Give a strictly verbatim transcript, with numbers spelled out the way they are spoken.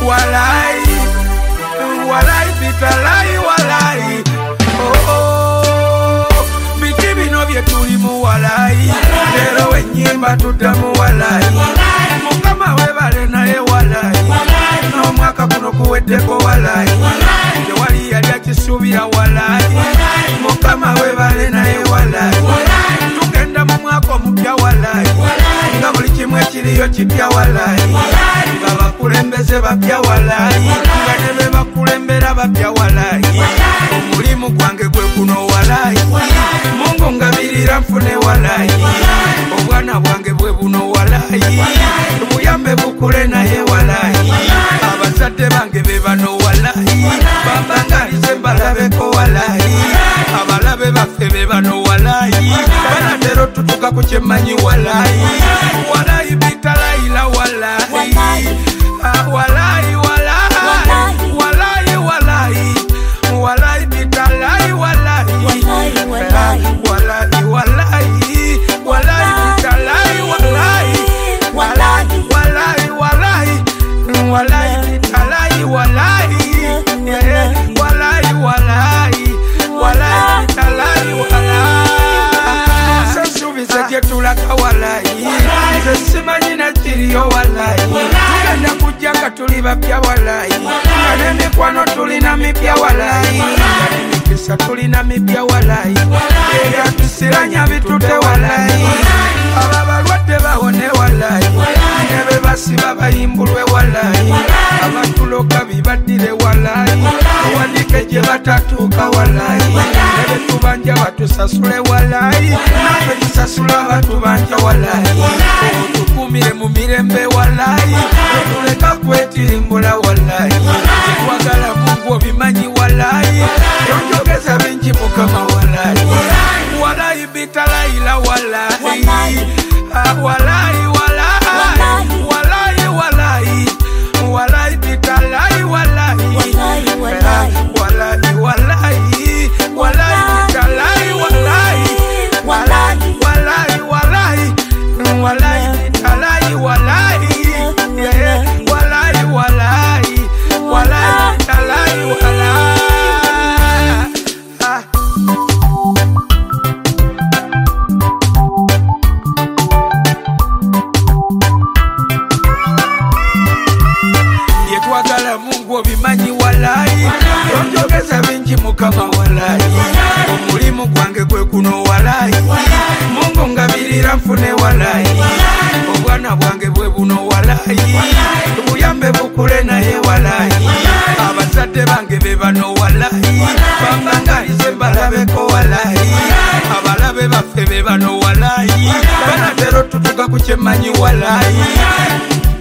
walai walai bitalai walai oh oh biti bino bye tulimu walai lero wenyimba tutamu walai mukama webale naye walai no mwaka kuno kuwedeko walai wali yali akisubira walai mukama webale naye walai tugenda mu mwaka omupya walai nga buli kimwe kiriyo kipya walai babakulembeze bapya walai nga ne be bakulembera bapya walai omulimu gwange gwe guno walai Mungu ngabirira nfune walai obwana bwange bwe buno walai buyambe bukule naye walai abazadde bange be bano walai babangalize mbalabeko walai abalabe baffe be bano walai banatero tutuka ku kyemanyi walai walai bitalaila walai walai walai walai walai walai bitalai walai walai walai walai bitalai walai walai walai walai walai bitalai walai walai walai walai bitalai walai sasubiza jetulaka walai sesimanyi na kiriyo walai tugenda kujjanga tuli bapya walai kale mikwano tulina mipya walai mikisa tulina mipya walai era tusiranya bitute walai ababalwadde bawone walai nebe basiba bayimbulwe walai abatuloka bibaddire walai awandike gye batatuuka walai nebe tubanja batusasule walai nafe tusasula batubanja walai otukumire mu mirembe walai otuleka kwetirimbula walai twagala Mungu obimanyi walai tonjogeza bingi mukama walai walai bitalaila walai walai walai walai walai walai bitalai walai walai walai walai bitalai walai walai walai walai walai bitalai walai walai walai walai bitalai walai yetwagala Mungu obimanyi walai tonjogeza bingi mukama walai omulimu gwange gwe kuno walai Mungu ngabirira nfune walai obwana bwange bwe buno walai buyambe bukule naye walai abazadde bange be bano walai bambangalize mbalabeko walai abalabe baffe be bano walai banatero tutuka ku kyemanyi walai